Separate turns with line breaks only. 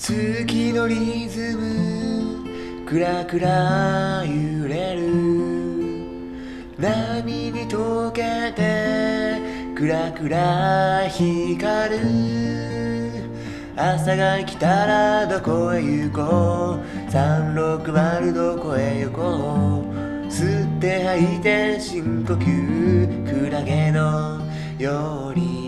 月のリズムクラクラ揺れる波に溶けてクラクラ光る朝が来たらどこへ行こう360どこへ行こう吸って吐いて深呼吸クラゲのように